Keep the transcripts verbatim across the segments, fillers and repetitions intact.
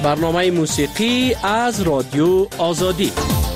برنامه موسیقی از رادیو آزادی.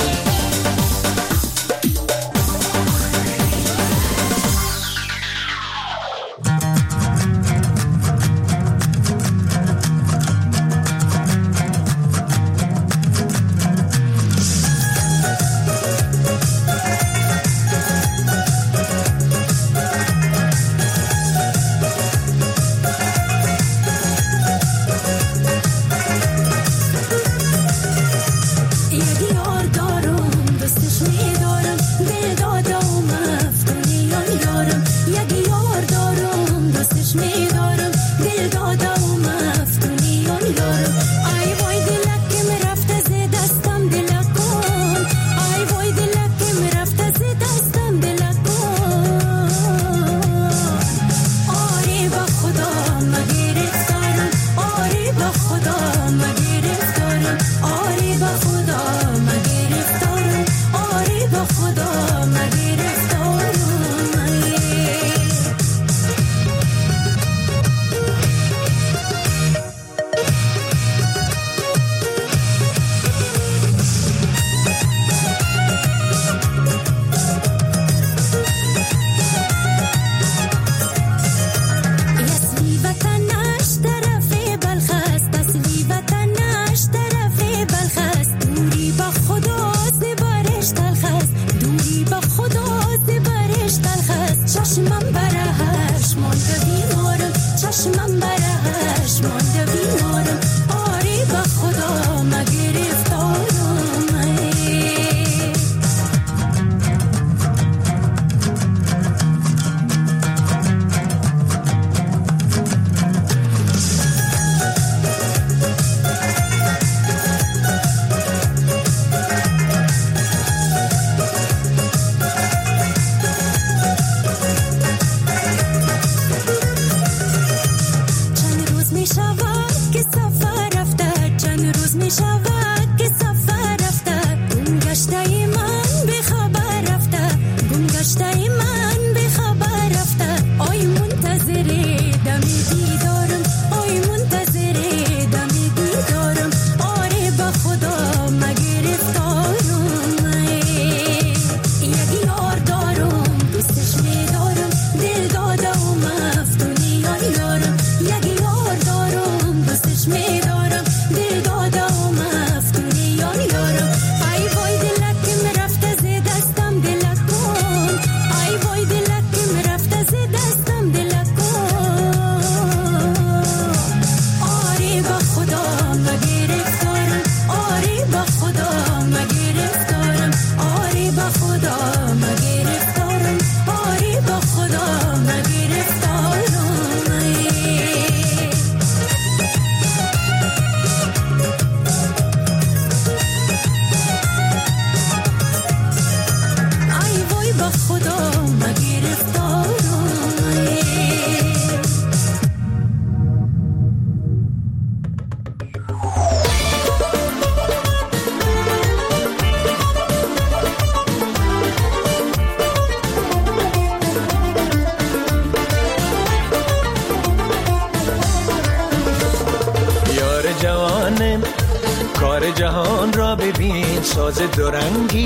کار جهان را ببین، ساز دورنگی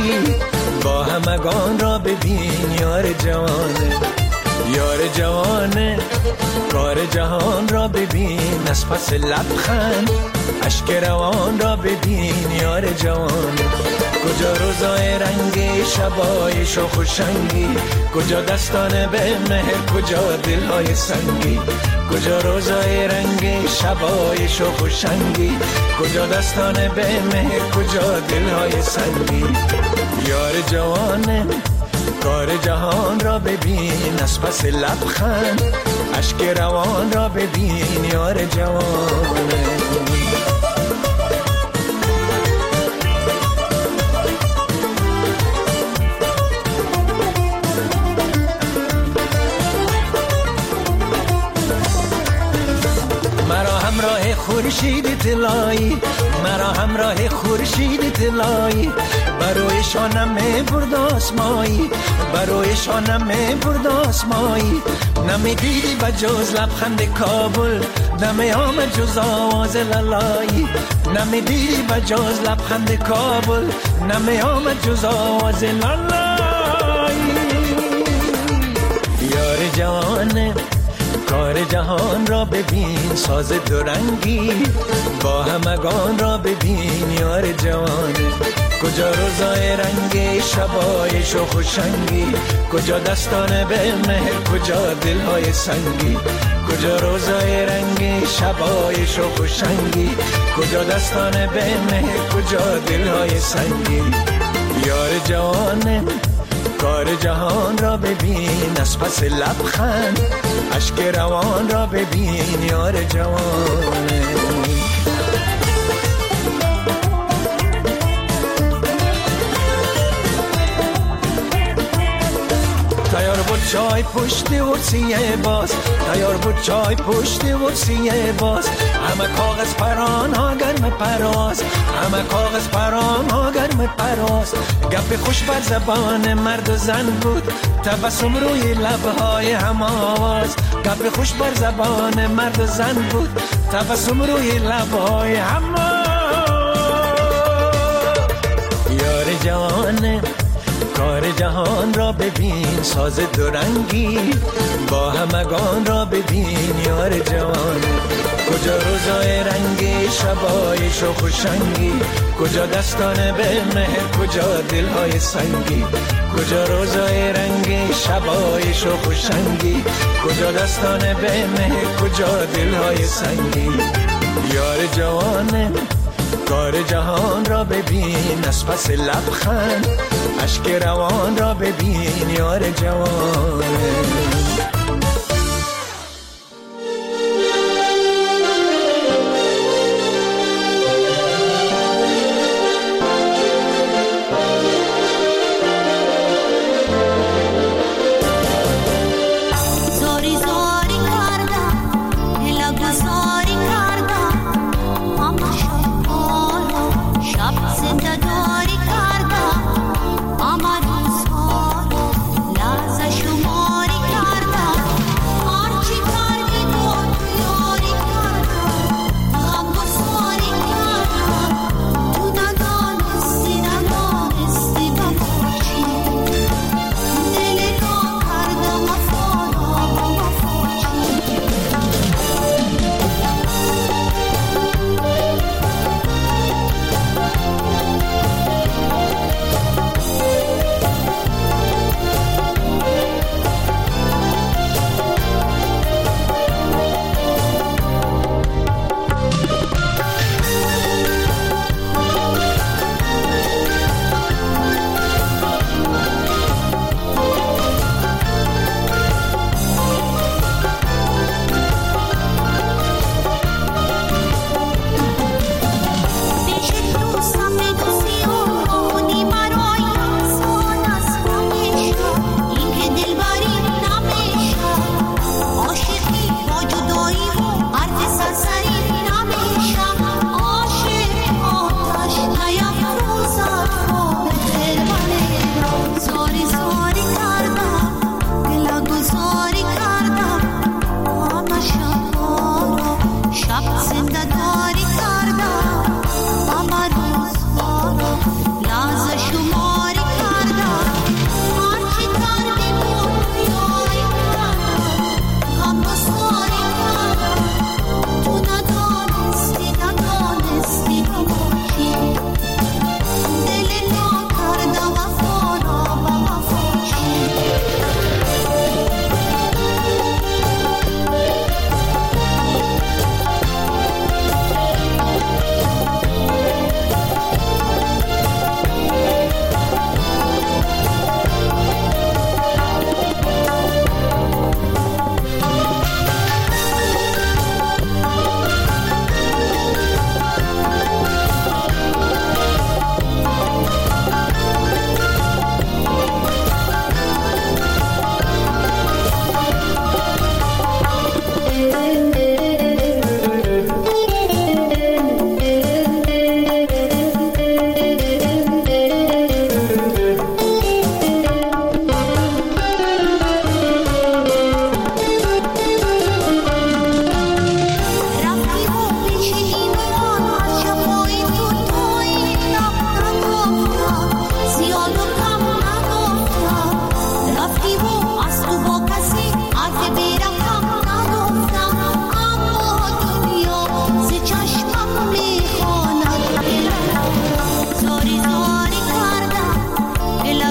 با همگان را ببین. یار جوانه، یار جوانه، کار جهان را ببین. از پس لبخند اشک روان را ببین. یار جوانه، کجا روزای رنگی، شبای شوخ و شنگی، کجا دستان به مهر، کجا دلهای سنگی. کجا روزای رنگی، شبای شوخ و شنگی، کجا دستان به مهر، کجا دلهای سنگی. یار جوانه، کار جهان را ببین. از پس لبخند اشک روان را ببین. یار جوانه، خورشید طلایی، مرا همراه خورشید طلایی، برای شانم برد آسمایی، برای شانم برد آسمایی. نمیدیدی و جز لبخند کابل، نمی آمد جز آواز لالایی. نمیدیدی و جز لبخند کابل، نمی آمد جز آواز لالایی. یار جوانه کار جهان را ببین، ساز دورنگی با همگان را ببین. یار جوانه کجا روزای رنگی، شبای شوخ و شنگی، کجا دستان به مهر، کجا دلهای سنگی. کجا روزای رنگی، شبای شوخ و شنگی، کجا دستان به مهر، کجا دلهای سنگی. یار جوانه کار جهان را ببین، از پس لبخند اشک روان را ببین. یار جوانه تیار بود چای پشت ورسیه باز، تیار بود چای پشت ورسیه باز. همه کاغذ پران ها گرم پرواز، همه کاغذ پران ها گرم پرواز. گپ خوش بر زبان مرد و زن بود، تبسم روی لبهای هم آواز. گپ خوش بر زبان مرد و زن بود، تبسم روی لبهای هم آواز. یار جوانه کار جهان را ببین، ساز دورنگی با همگان را ببین. یار جوانه کجا روزای رنگی، شبای شوخ و شنگی، کجا دستان به مهر، کجا دلهای سنگی. کجا روزای رنگی، شبای شوخ و شنگی، کجا دستان به مهر، کجا دلهای سنگی. یار جوانه کار جهان را ببین، از پس لبخند اشک روان را ببین. یار جوانه شماری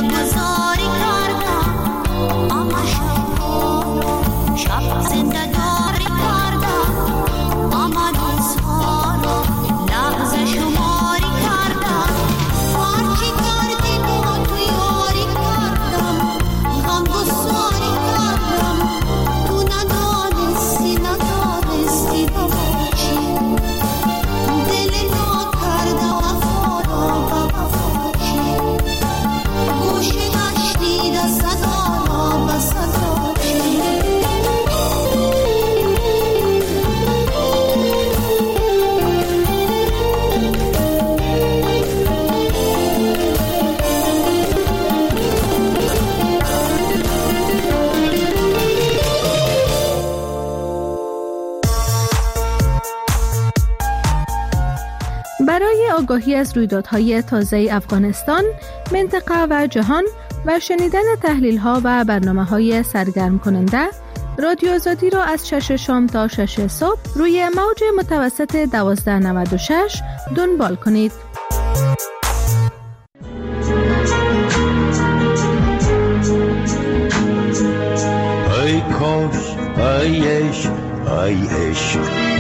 گذاری کردم، اما شب رو شب زندگاری کردم، اما روزها رو لحظه شماری کردم. هرچی کردی با تو یاری کردم، غم گساری کردم، تو ندانستی ندانستی بابا چی، دل نا کرده وفا را و وفا چی، گوش نشنیده صدا را و صدا چی. برای آگاهی از رویدادهای تازه افغانستان، منطقه و جهان و شنیدن تحلیل‌ها و برنامه‌های سرگرم کننده، رادیو آزادی را از شش شام تا شش صبح روی موج متوسط دوازده نود و شش دنبال کنید. ای کاش ای عشق ای عشق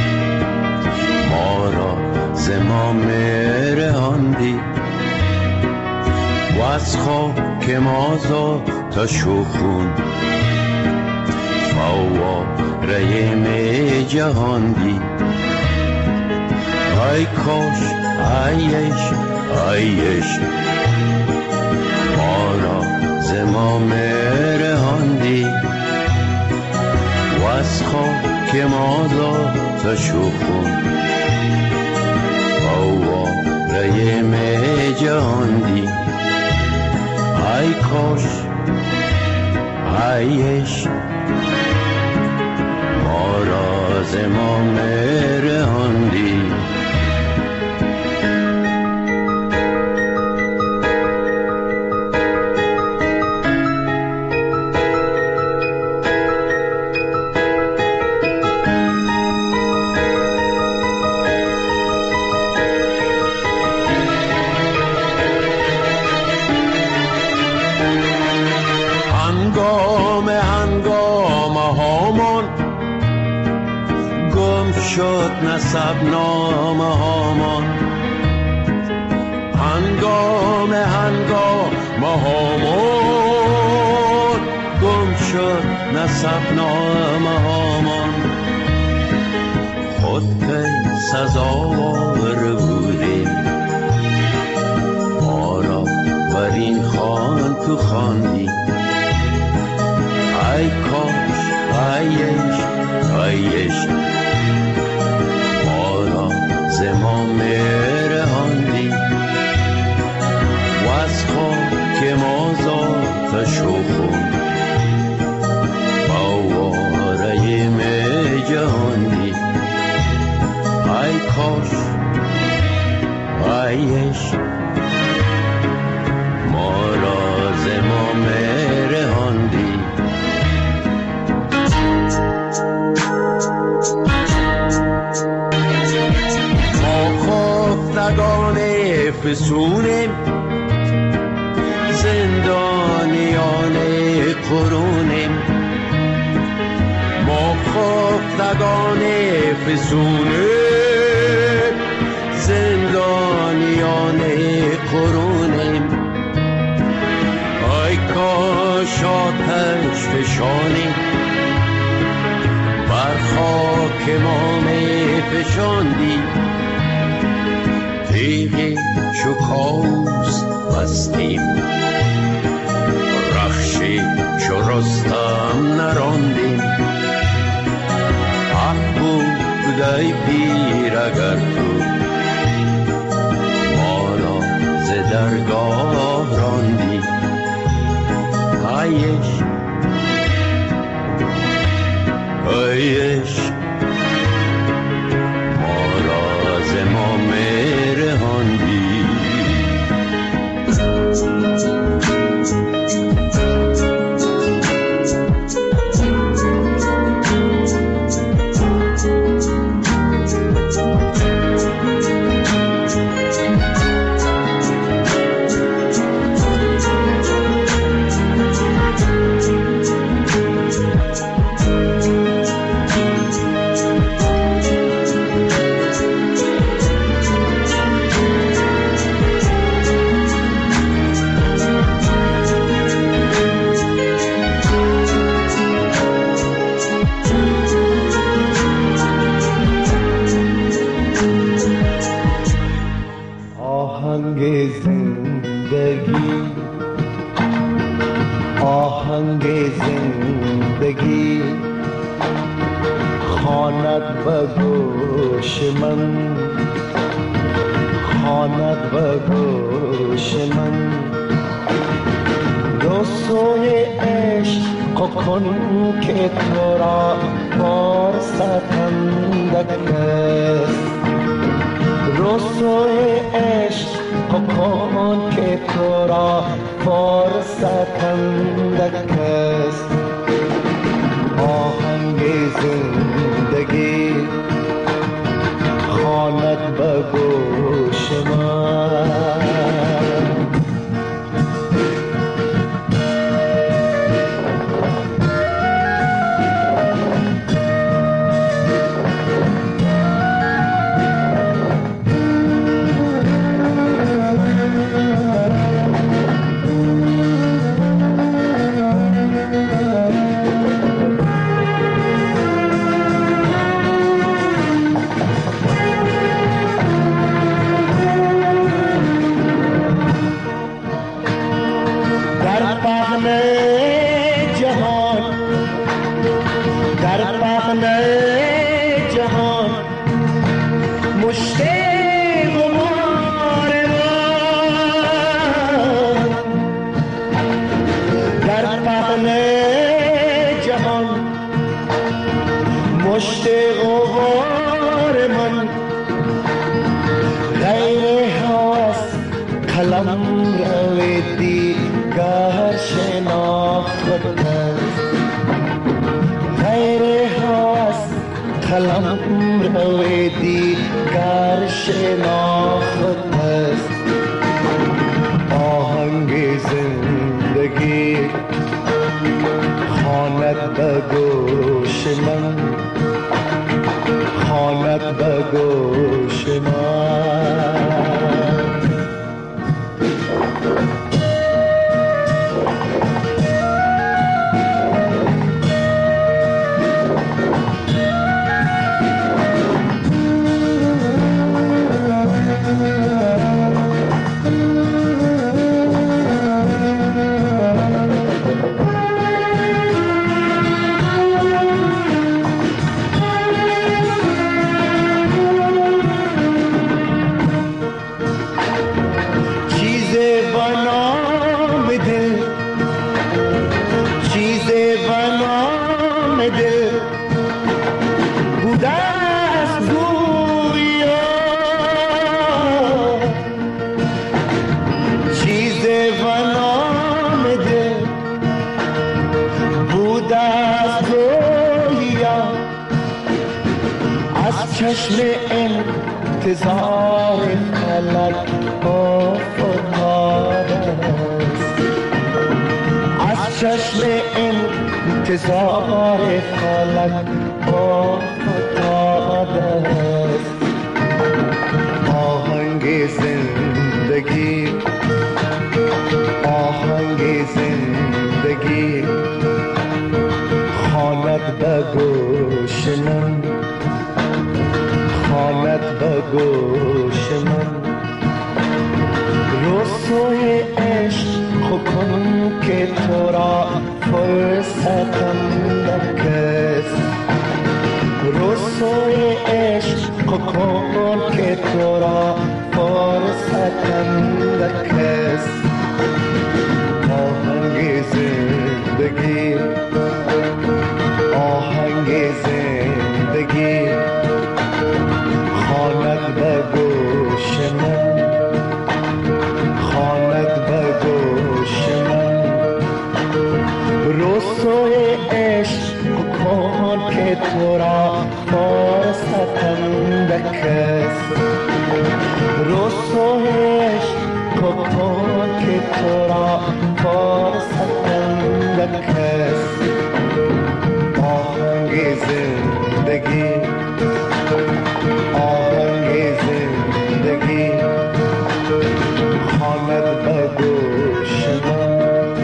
ما را ز ما مرهاندی و از خاک ما ذات شخون فواره می جهاندی. ای کاش ای عشق ای عشق ما را ز ما مرهاندی و از خاک ما ذات شخون فواره می جهاندی. ای کاش ای عشق ما را ز ما مرهاندی. شد نسب نامه هامان، هنگام هنگام هامان گم شد نسب نامه هامان. خود پی سزاوار بودیم ما را بر این خوان تو خواندی. ای کاش ای عشق ای عشق ز ما مرهاندی و از خاک ما ذات شخون فواره می جهاندی. ای کاش ای عشق ما را ز ما مرهاندی. خفتگان فسونیم زندانیان قرونیم، ما خفتگان فسونیم زندانیان قرونیم. ای کاش آتش فشانیم بر خاک ما می فشاندی. تیغی چو کاوس بستیم رخشی چو رستم نراندیم. حق بود ای پیر اگر تو ما را ز درگاه راندی. ای عشق ای عشق ما را ز ما مرهاندی. آهنگ زندگی خواند به گوش من، خواند به گوش من. رسوی عشق کن که تو را فرصتندک است، رسوی عشق کن که تو را فرصتندک است. آهنگ زندگی خواند به گوش من. چشم انتظار فلک افتاده است، از چشم انتظار فلک افتاده است. آهنگ زندگی، آهنگ زندگی خواند به گوش من، خواند به گوش من. رسوی عشق کن که تو را فرصتم نکست، رسوی عشق کن که تو را فرصتم نکست. آهنگ زندگی، آهنگ زندگی خواند به گوش من، خواند به گوش من. رسوی عشق کن که تو را فرصتم نکست، رسوی عشق کن که تو را فرصتم نکست. آهنگ زندگی، آهنگ زندگی خواند به گوش من،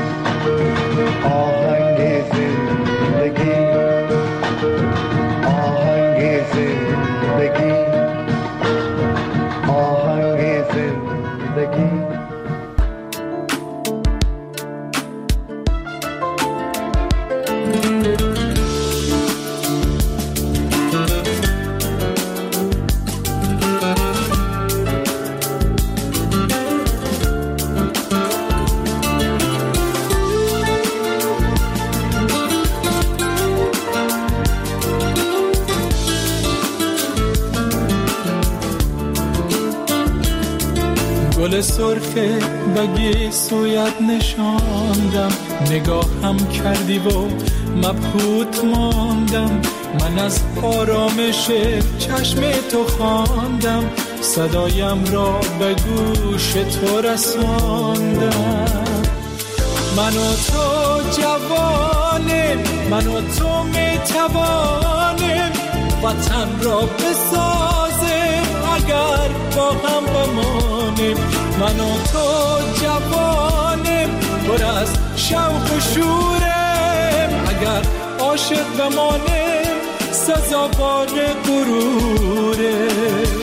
آهنگ زندگی، آهنگ زندگی، آهنگ زندگی. گل سرخ بگی سویت نشاندم، نگاهم کردی و مبهوت ماندم. من از آرامش چشم تو خواندم، صدایم را به گوش تو رساندم. من و تو جوانیم، من و تو میتوانیم وطن را بسازیم اگر با هم بمانیم. من و تو جوانیم پر از شوق و شوریم، اگر عاشق بمانیم سزاوار غروریم.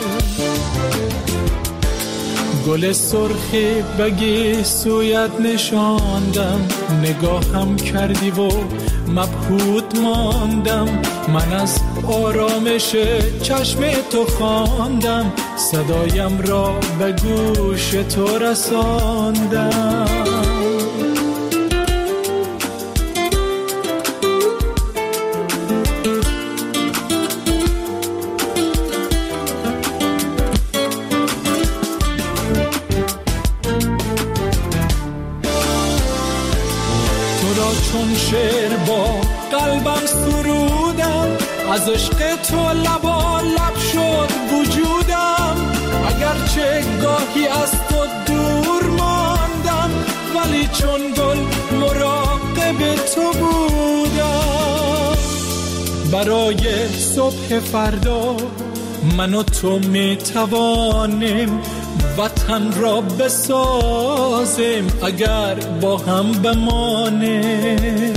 گل سرخی بگی سویت نشاندم، نگاهم کردی و مبهوت ماندم. من از آرامش چشم تو خواندم، صدایم را به گوش تو رساندم. چون شعر با قلبم سرودم، از عشق تو لبا لب شد وجودم. اگرچه گاهی از تو دور ماندم، ولی چون گل مراقب تو بودم. برای صبح فردا من و تو می توانیم وطن را بسازیم اگر با هم بمانیم.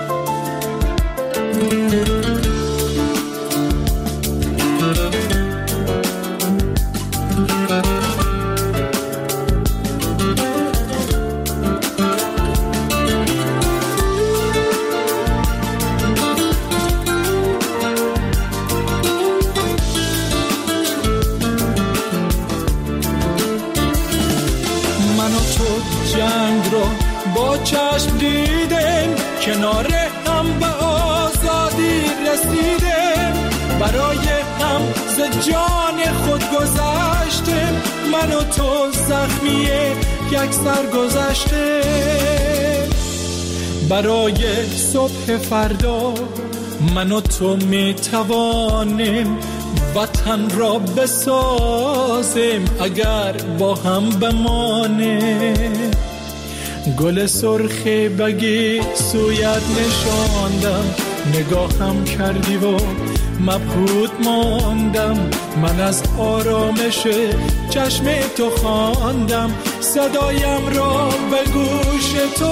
با چشم دیدیم کنار هم به آزادی رسیدیم، برای هم ز جان خود گذشتیم. من و تو زخمی یک سر گذشتیم. برای صبح فردا من و تو می توانیم وطن را بسازیم اگر با هم بمانیم. گل سرخی بگی سویت نشاندم، نگاهم کردی و مبهوت ماندم. من از آرامش چشم تو خواندم، صدایم را به گوش تو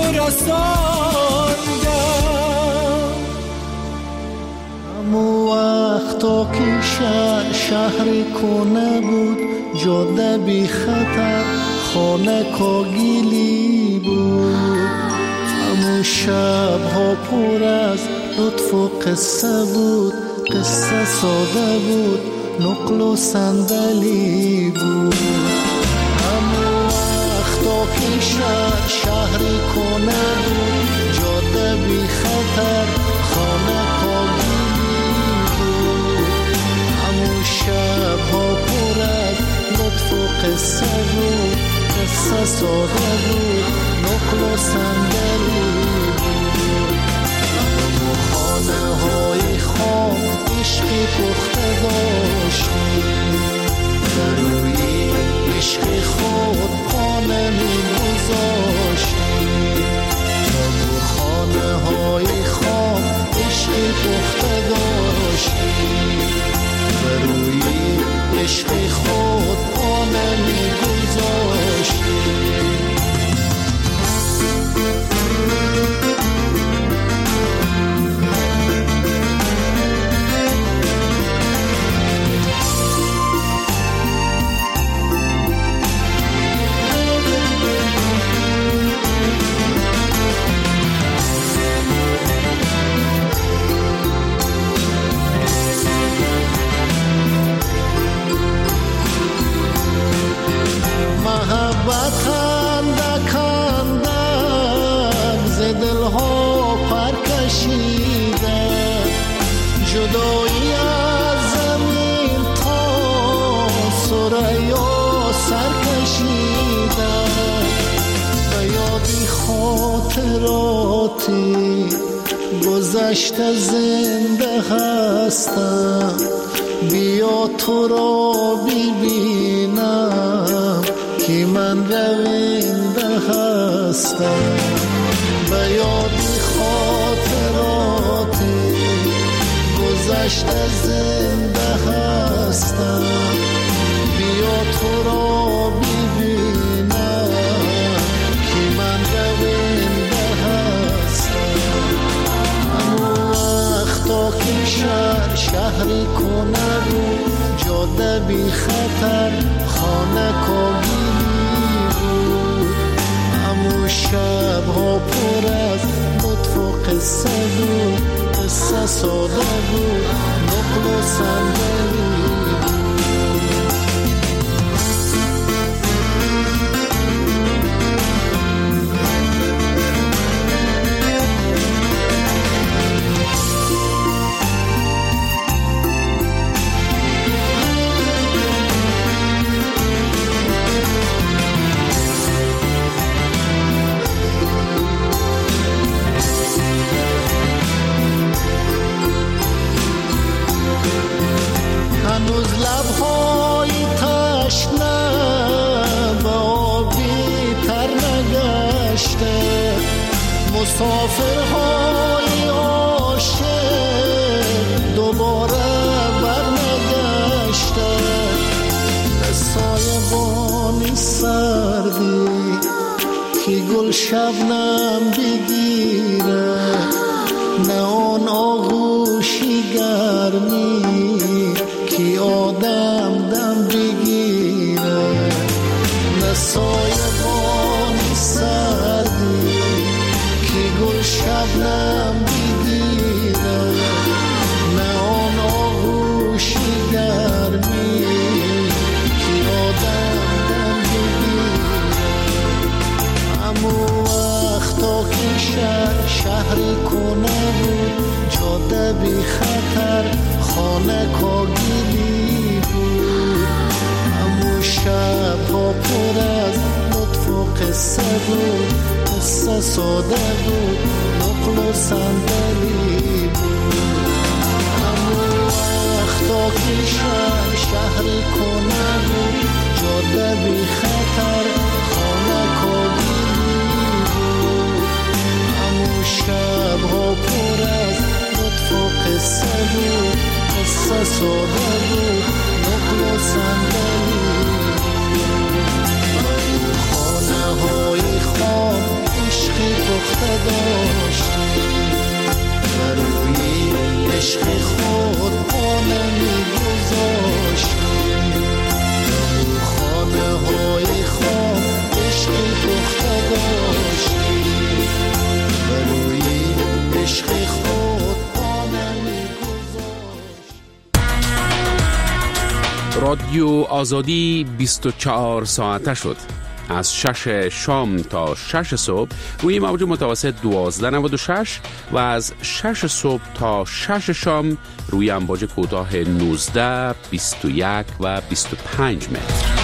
رساندم. همو وقتا که شهر شهر کنه بود، جاده بی خطر خانه کاگیلی بود. همون شب ها پر از لطف و قصه بود، قصه ساده بود نقل و صندلی بود. همون وقتا که شهر شهری کنه بود، جاده بی خطر خانه کاگیلی بود. همون شب ها پر از لطف و قصه بود، قصه ساده بود نقل و صندلی بود. همو خانه های خام عشقی پخته داشتیم، در روی عشق خود پانه می گذاشتیم. همو خانه های خام عشقی پخته داشتیم، در روی عشق خود پانه می گذاشتیم. محبت اندک اندک ز دلها پر کشیده، جدایی از زمین تا ثریا سر کشیده. خاطراتی گذشته زنده هستم، بیا تو را ببینم که من رونده هستم. به یادی خاطراتی گذشته زنده هستم، بیا تو را ببینم که من رونده هستم. همون وقتا که شهر شهری کنه رو جاده بی خطر خانه کاگیلی بود، همون شب ها پر از لطف و قصه بود، قصه ساده بود نقل و صندلی. هنوز لبهای تشنه به آبی تر نگشته، مسافرهای عاشق دوباره بر نگشته. به سایبانی سردی که گل شبنم بگیره، نه آن آغوشی گرمی که آدم دم بگیره، نه سایبانی سردی که گل شبنم بگیره، نه آن آغوشی گرمی که آدم دم بگیره. همون وقتا که شهر شهری کنه بود جاده بی خطر خانه کاگیلی بود، همون شب ها پر از لطف و قصه بود، قصه ساده بود نقل و صندلی بود. همون وقتا که شهر شهری کنه بود جاده بی خطر خانه کاگیلی بود، همون شب ها پر از لطف و قصه بود، قصه ساده بود نقل و صندلی. خانه های خام عشقی پخته داشتی، بر روی عشق خود پا نمی‌گذاشتی. خانه های خام عشقی پخته داشتی، بر روی عشق خود پا نمی‌گذاشتی. رادیو آزادی بیست و چهار ساعته شد. از شش شام تا شش صبح روی موج متوسط دوازده نود و شش و از شش صبح تا شش شام روی امواج کوتاه نوزده، بیست و یک و بیست و پنج متر.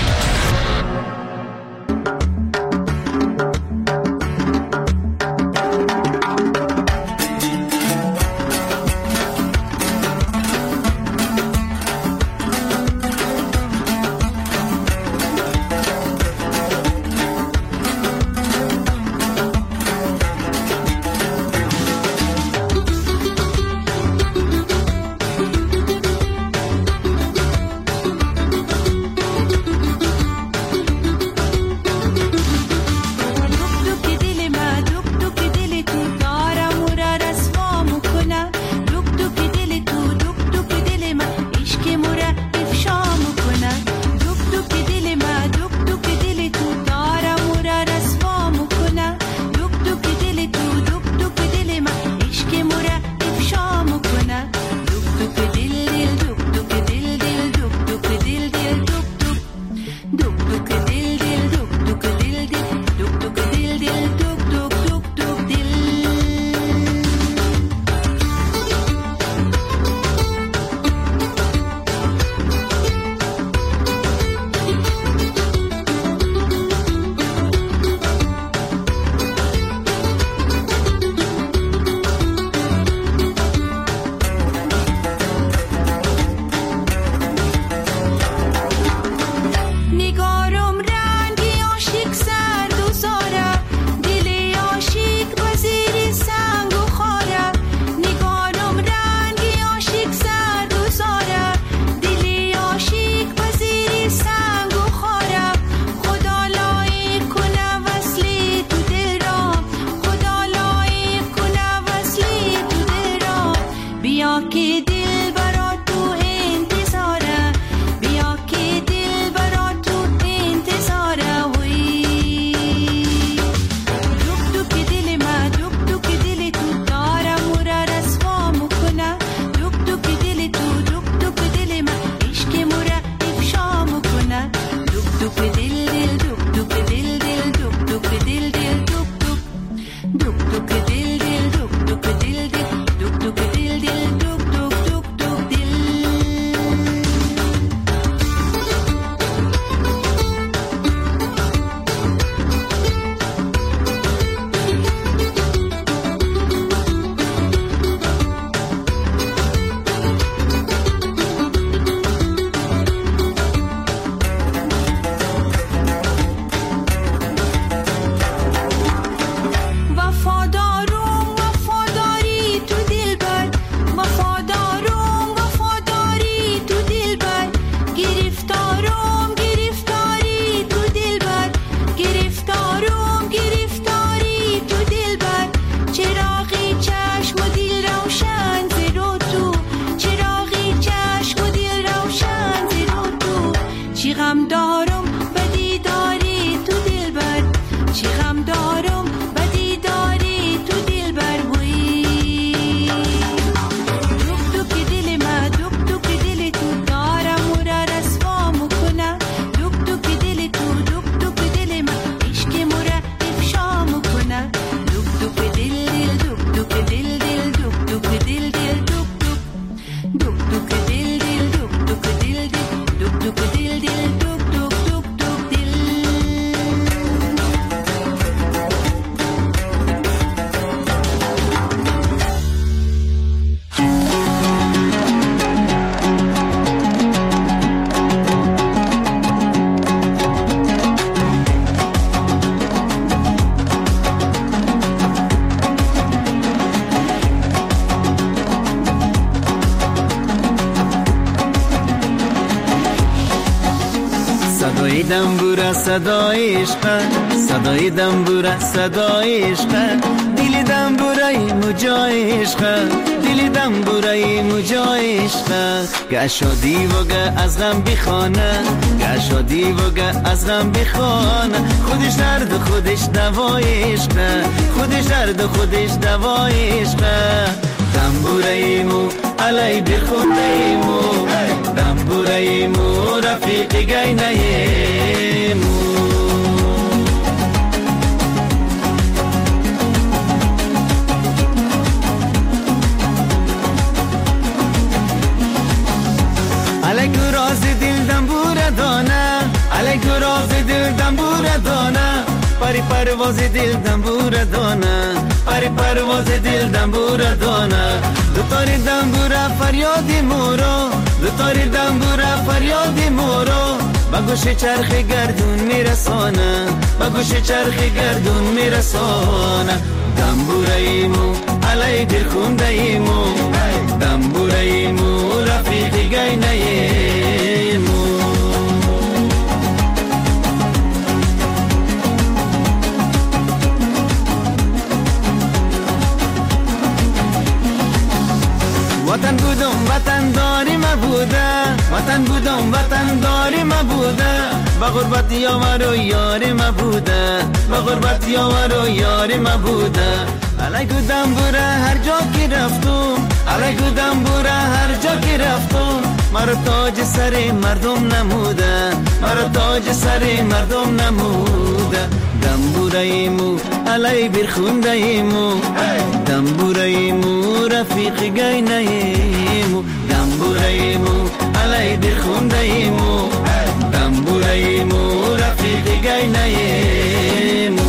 صدای دنبوره صدای عشق، صدای دنبوره صدای عشق، دل دنبوره مجای عشق، دل دنبوره مجای عشق. گشادی و گه از غم بخانه، گشادی و گه از غم بخانه، خودش درد خودش دوای عشق، خودش درد خودش دوای عشق. دنبوره مو علی بخونه مو، دنبوره مو رفیق گینه مو. علی راز دل دنبوره دانه، علی راز دل دنبوره دانه، پری پرواز دل دنبوره دانه، پری پرواز دل دنبوره دانه. دو تاری دنبوره فریادی مورو، دو تاری دنبوره فریادی مورو، با گوش چرخ گردون میرسانه، با گوش چرخ گردون میرسانه. دنبوره ایمو علی دل خونده ایمو، دنبوره ایمو رفیق گینه ایمو. وطن بودم وطن داری ما بوده، وطن بودم وطن داری ما بوده، با غربت یار و یار ما بوده، با غربت یار و یار ما بوده. علیکو دنبوره هر جا که رفتم، علیکو دنبوره هر جا که رفتم، مرا تاج سر مردم نموده، مرا تاج سر مردم نموده. دنبوره ایمو علی برخونده ایمو، دنبوره ایمو رفیق گینه ایمو، دنبوره ایمو علی برخونده ایمو، دنبوره ایمو رفیق گینه ایمو.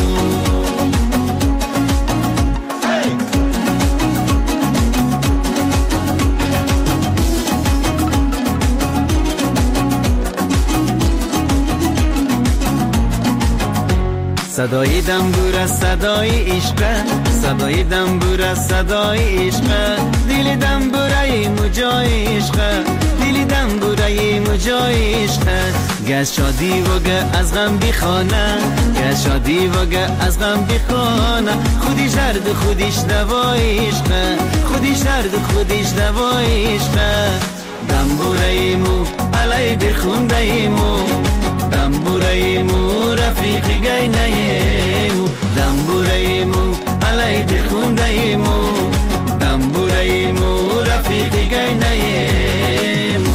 صدای دنبوره صدای عشق، صدای دنبوره صدای عشق، دل دنبوره مجای عشق، دل دنبوره مجای عشق. گشادی و گه از غم بخانه، گشادی و گه از غم بخانه، خودش درد خودش دوای عشق، خودش درد خودش دوای عشق. دنبوره ایمو علی بخونده ایمو، دنبوره ایمو رفیق گینه ایمو، دنبوره ایمو علی بخونده ایمو، دنبوره ایمو رفیق گینه ایمو.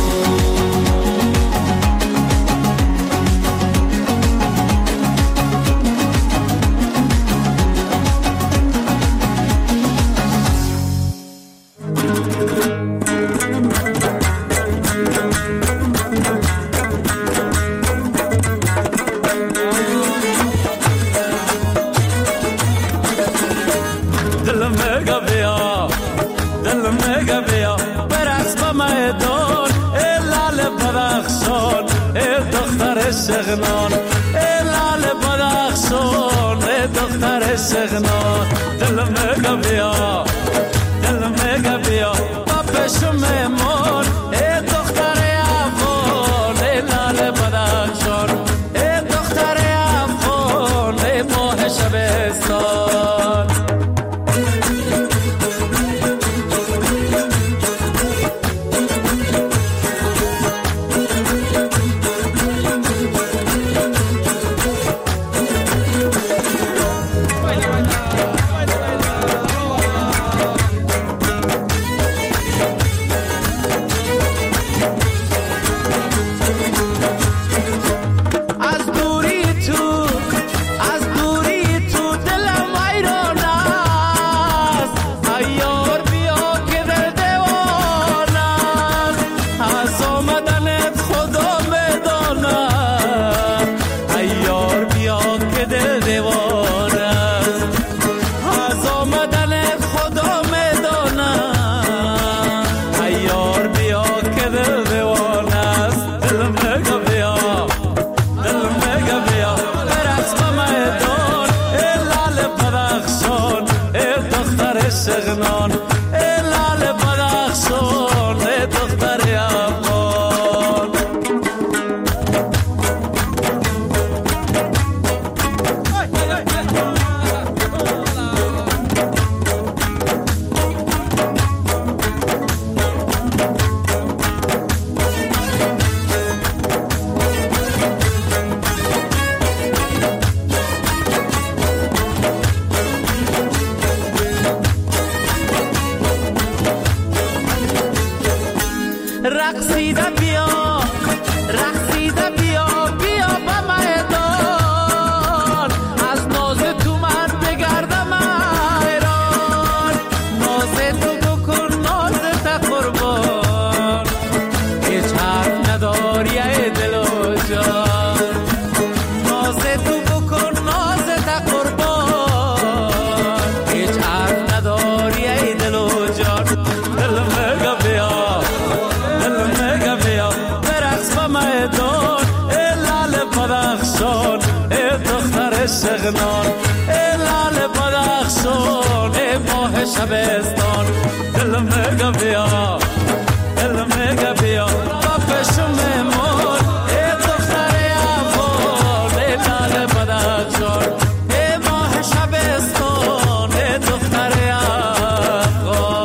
دل میگه بیا دل میگه بیا برقص با میدان ای لال بدخشان ای دختر شغنان ای لال بدخشان ای دختر شغنان دل میگه بیا دل میگه بیا با پشم میمون ای دختر افغان ای لال بدخشان ای دختر افغان ای ماه شبستان شغنان ای لال بدخشان ای دختر افغان رقصیده بیا رقصیده بیا بیا به میدان از ناز تو من بگردم ایران ناز تو بکن ناز تا قربان هیچ حرف نداری ای دل و جان ناز تو بکن ناز تا قربان هیچ حرف نداری ای دل و جان دل میگه بیا دل میگه بیا برقص با میدان ای لال بدخشان ای دختر شغنان ای لال بدخشان ای ماه شبستان دل میگه بیا دل میگه بیا با پشم میمون ای دختر افغان ای لال بدخشان ای ماه شبستان ای دختر افغان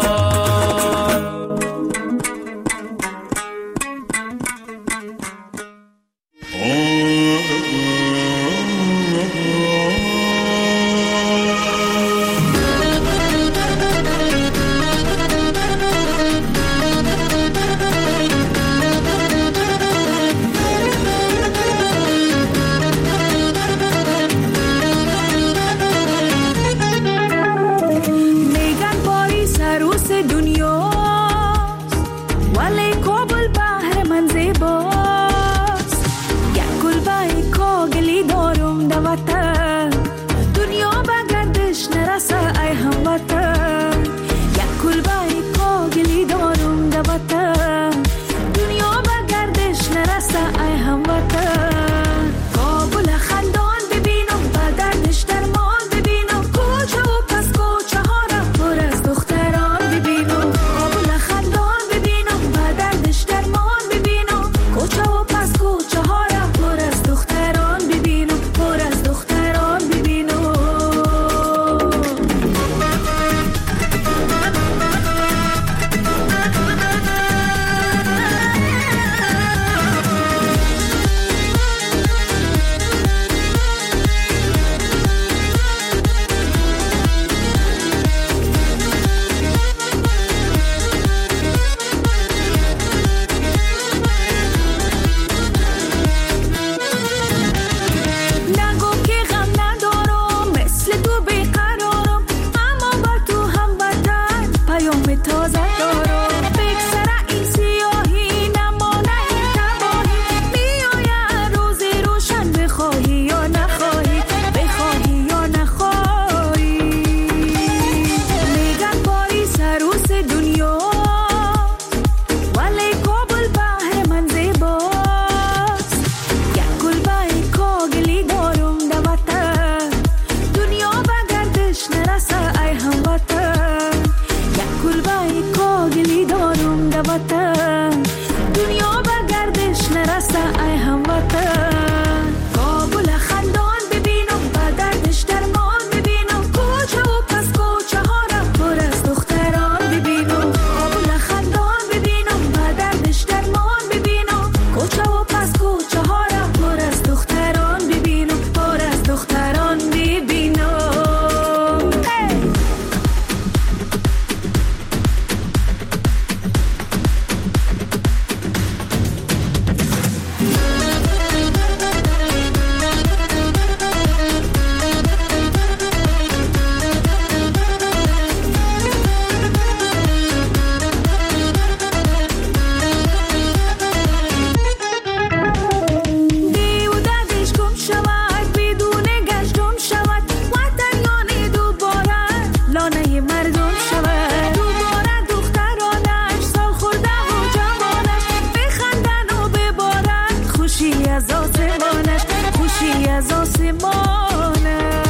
گم شود. دوباره دخترانش سال خورده و جوانش بخندن و ببارن خوشی از آسمانش، خوشی از آسمانش.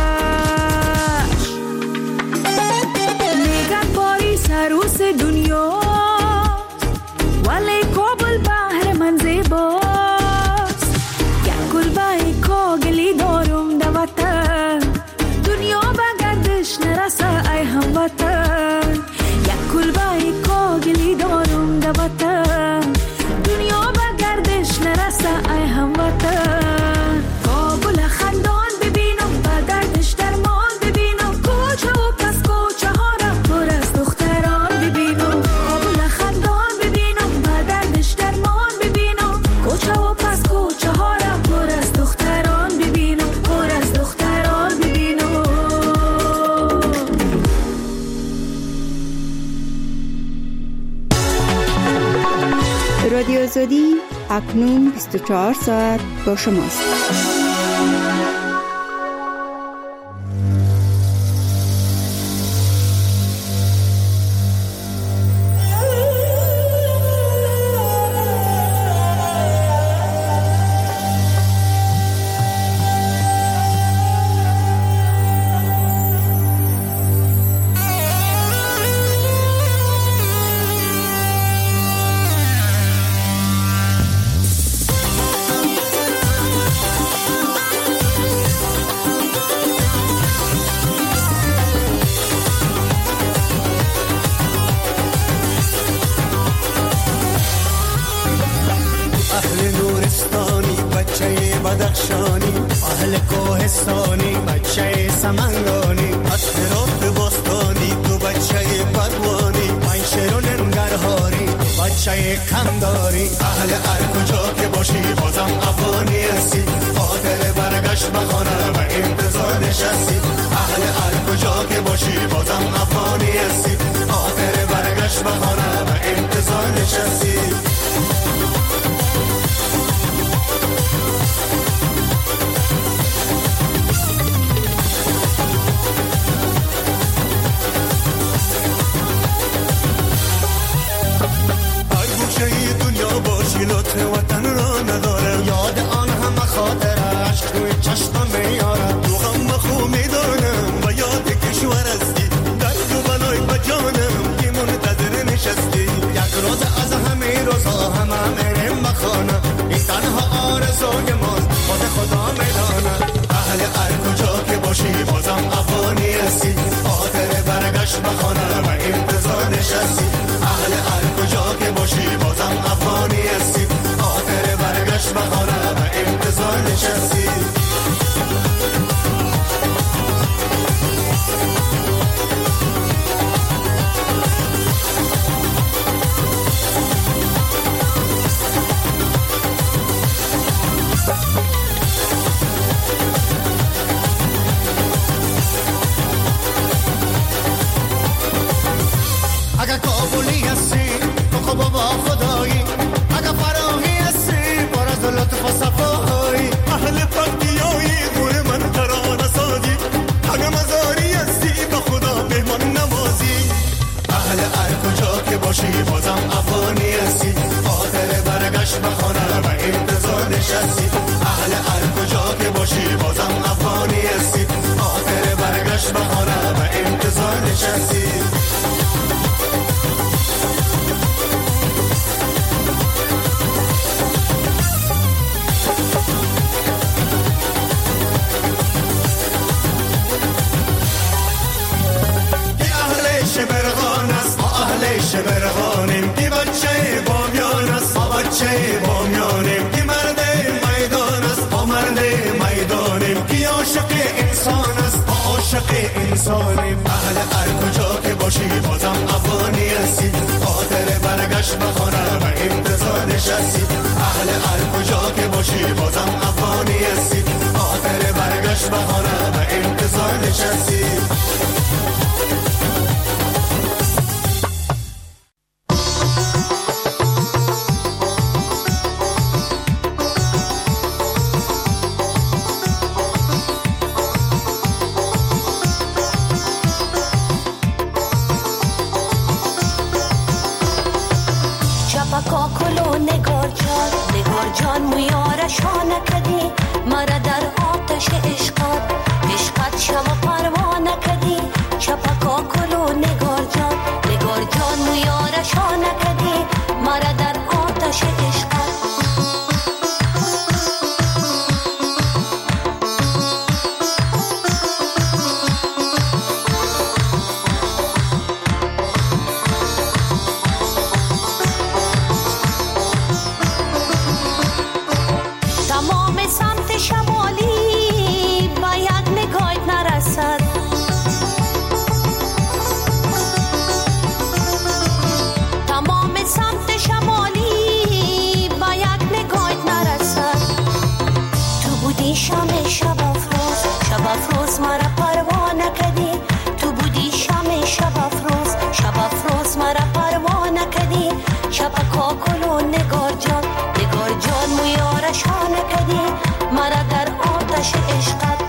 میگن پاریس عروس دنیا ولی کابل بحر من زیباست. یک کلبه کاغلی دارم در وطن، دنیا به گردش نرسه ای هموطن. یک کلبه کاغلی دارم در وطن، دنیا به گردش نرسه ای هموطن. کابل خندان ببینم به گردش درمان ببینم، کوچه و پس کوچه ها را پر از دختران ببینم. کابل خندان ببینم به گردش درمان ببینم، کوچه و پس کوچه ها را پر از دختران ببینم، پر از دختران ببینم. رادیو آزادی اکنون بیست و چهار ساعت با شماست. بدخشانی اهل کوهستانی بچه سمنگانی از هرات باستانی تو بچه پروانی من شیرون ننگرهاری بچه کمداری اهل هر کجا که باشی بازم افغانی هستی خاطر برگشت بخانه و انتظار نشستی اهل هر کجا که باشی بازم افغانی هستی خاطر برگشت بخانه و انتظار نشستی لطف وطن را ندارم یاد آن همه خاطر عشق روی چشمم میارم تو غم بخو میدانم و یاد کشور هستی درد و بلای بجانم که منتظر نشستی یک روز از همه روزها همه میرم بخانه این تنها آرزوی ماست خود خدا میدانم اهل هر کجا که باشی بازم افغانی هستی خاطر برگشت بخانه و انتظار نشستی اهل هر کجا که باشی بازم افغانی هستی خاطر برگشت بخانه و انتظار نشستی اگه کابلی هستی تو خب با خدایی اگه فراهی هستی پر از لطف و صفایی اهل پاکیایی گور من ترانه سازی اگه مزاری هستی با خدا مهمان نوازی اهل هر کجا که باشی بازم افغانی هستی خاطر برگشت بخانه و انتظار نشستی اهل هر کجا که باشی بازم افغانی هستی خاطر برگشت بخانه و انتظار نشستی شبرغانیم کی بچه بامیان است ما بچه بامیانیم کی مرد میدان است ما مرد میدانیم کی عاشق انسان است ما عاشق انسانیم اهل هر کجا که باشی بازم افغانی هستی خاطر برگشت بخانه و انتظار نشستی اهل هر کجا که باشی بازم افغانی هستی خاطر برگشت بخانه و انتظار نشستی جان مویارشان کدی مرا در آتش عشقات عشقات شما پروانه کدی چپکا کلو نگار جان نگار جان مویارشان کدی مرا در آتش عشقات شام شب افروز شب افروز مرا پروانه کدی تو بودی شام شب افروز شب افروز مرا پروانه کدی چپکا کلو نگار جان نگار جان مویارشان کدی مرا در آتش عشقت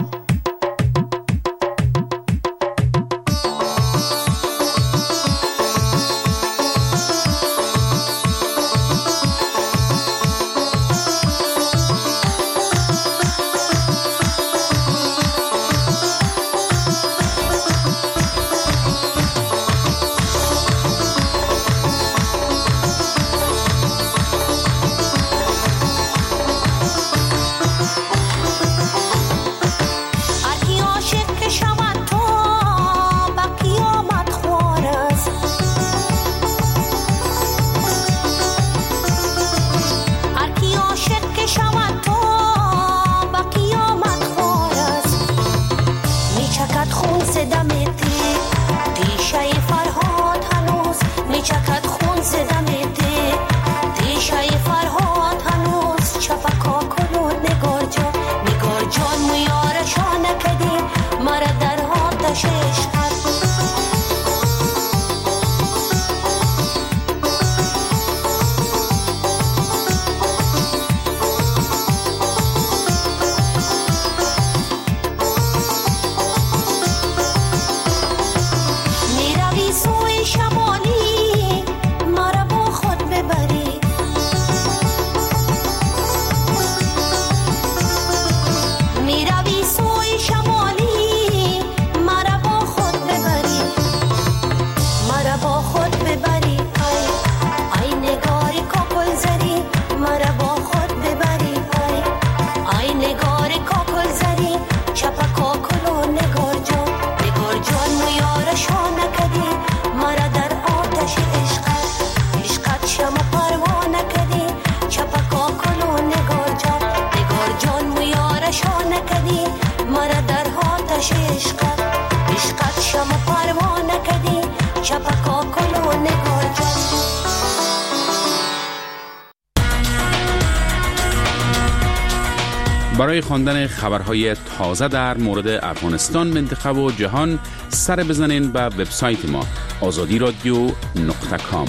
برای خواندن خبرهای تازه در مورد افغانستان، منطقه و جهان سر بزنین به وبسایت ما آزادی رادیو نقطه کام.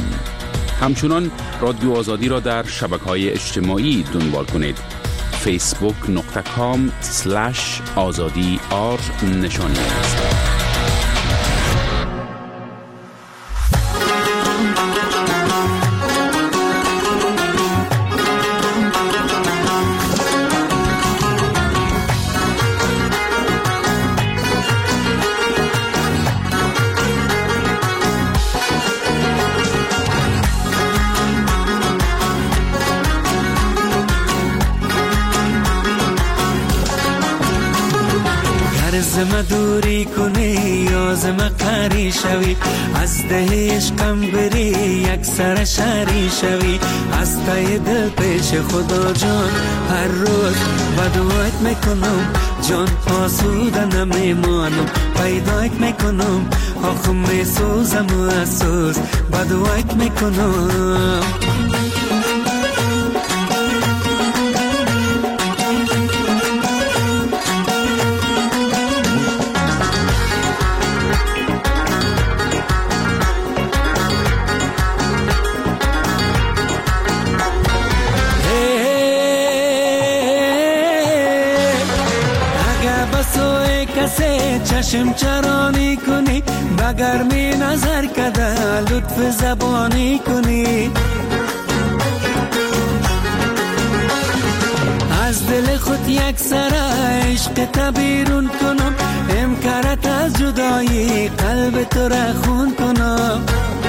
همچنان رادیو آزادی را در شبکه‌های اجتماعی دنبال کنید. فیسبوک نقطه کام سلش آزادی آر نشانی است. زم دوری کنی یا زم قری شوی از ده عشقم بری یک سر شری شوی از تای دل پیش خدا جان هر روز بدوایت میکنم جان آسوده نمیمانم پیدایت میکنم آخم میسوزم و اسوز بدوایت میکنم چشم چرانی کنی بگر می نظر کده لطف زبانی کنی دل خود یک سر عشق تبیرون کنم، امکارت از جدایی قلب تو را خون کنم.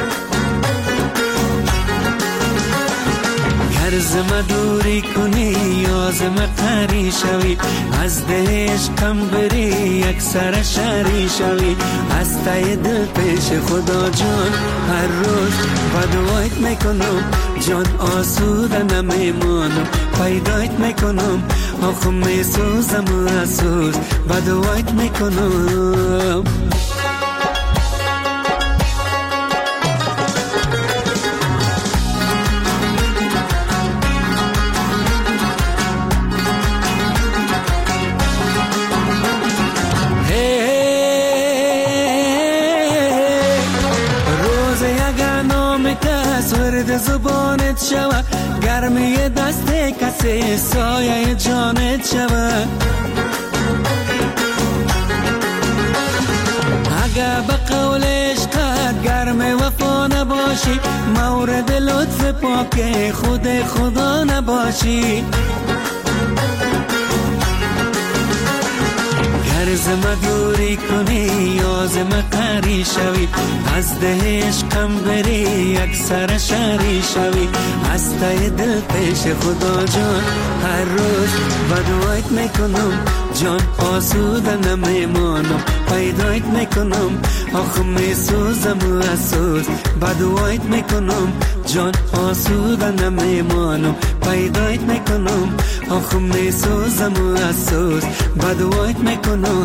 زم دوری کنی یا زم قری شوی، از ده عشقم بری یک سر شری شوی. از تای دل پیش خدا جان هر روز بدوایت میکنم، جان آسوده نمیمانم. پیدایت میکنم آخه میسوزم و اسوز بدوایت میکنم. زبانت شوه گرمی دست کسی سایه جانت شوه. اگه به قول عشقت گرم وفا نباشی، مورد لطف پاک خود خدا نباشی. زم دوری کنی یا زم قری شوی، از ده عشقم بری یک سر شری شوی. از تای دل پیش خدا جان هر روز بدوایت میکنم، جان آسوده نمیمانم. پیدایت میکنم آخه میسوزم و اسوز بدوایت میکنم، جان آسوده نمیمانم. پیدایت میکنم آخه میسوزم و اسوز بدوایت میکنم.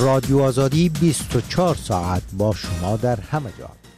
رادیو آزادی بیست و چهار ساعت با شما در همه جا.